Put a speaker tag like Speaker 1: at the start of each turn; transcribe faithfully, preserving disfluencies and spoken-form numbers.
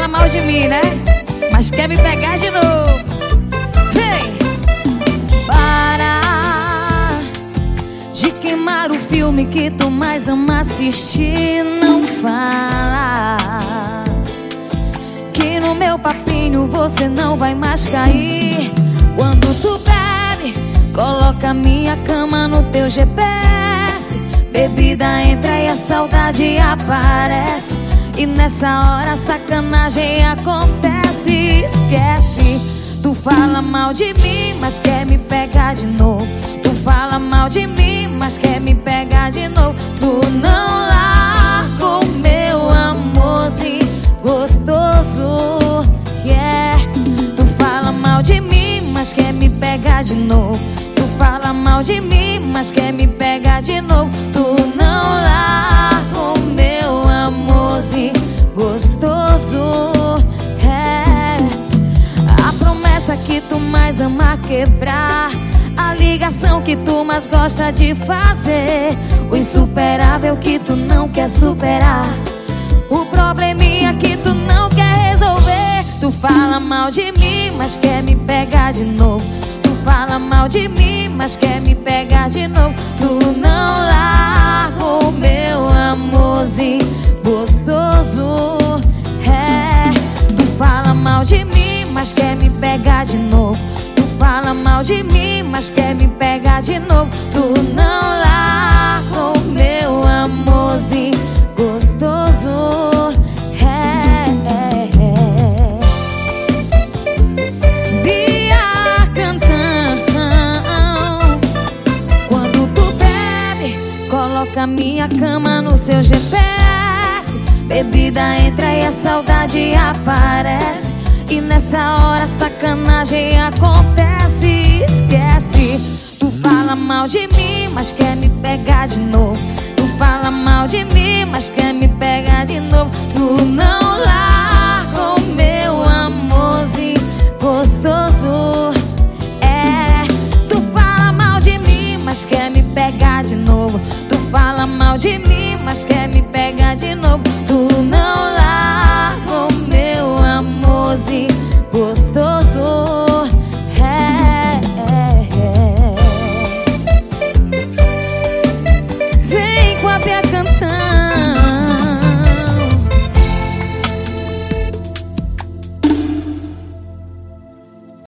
Speaker 1: fala mal de mim, né? Mas quer me pegar de novo. Vem! Para de queimar o filme que tu mais ama assistir. Não fala que no meu papinho você não vai mais cair. Quando tu bebe, coloca minha cama no teu G P S. Bebida entra e a saudade aparece. E nessa hora a sacanagem acontece. Esquece, tu fala mal de mim, mas quer me pegar de novo. Tu fala mal de mim, mas quer me pegar de novo. Tu não larga o meu amorzinho gostoso, yeah. Tu fala mal de mim, mas quer me pegar de novo. Tu fala mal de mim, mas quer me pegar de novo. Tu não larga o meu amorzinho gostoso, é. A promessa que tu mais ama quebrar, a ligação que tu mais gosta de fazer, o insuperável que tu não quer superar, o probleminha que tu não quer resolver. Tu fala mal de mim, mas quer me pegar de novo. Tu fala mal de mim, mas quer me pegar de novo. Tu não larga o meu amorzinho gostoso, é. Tu fala mal de mim, mas quer me pegar de novo. Tu fala mal de mim, mas quer me pegar de novo. Tu não larga o meu amorzinho gostoso, é, é, é. Bia cantando. Quando tu bebe, coloca minha cama no seu G P S. Bebida entra e a saudade aparece. E nessa hora a sacanagem acontece. Esquece, tu fala mal de mim, mas quer me pegar de novo. Tu fala mal de mim, mas quer me pegar de novo. Tu não larga o meu amorzinho gostoso, é. Tu fala mal de mim, mas quer me pegar de novo. Tu fala mal de mim, mas quer me pegar